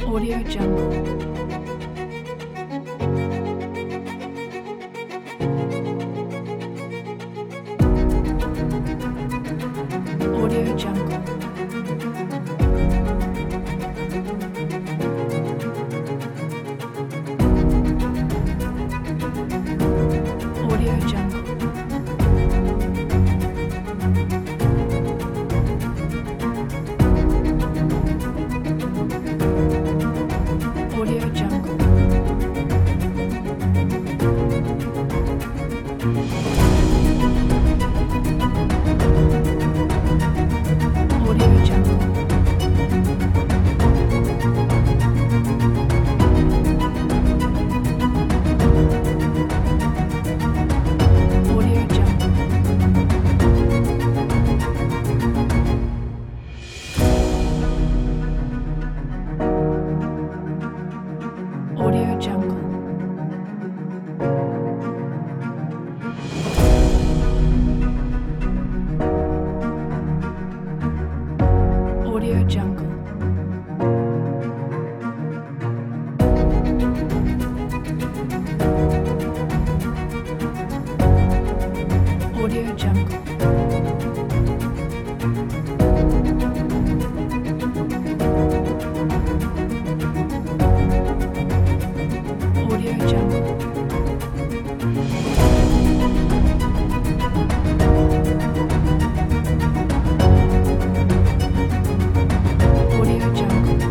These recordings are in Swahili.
Audio Jungle. Audio Jungle. Audio Jungle. Audio Jungle. Audio Jungle. Audio Jungle. Audio Jungle. Audio Jungle. Audio Jungle. Audio Jungle. Audio Jungle.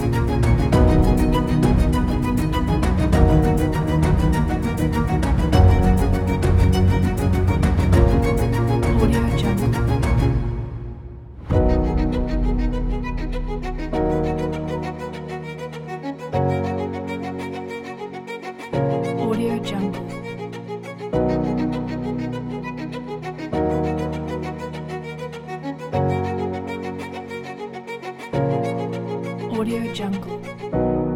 Audio Jungle. Audio Jungle. Audio Jungle.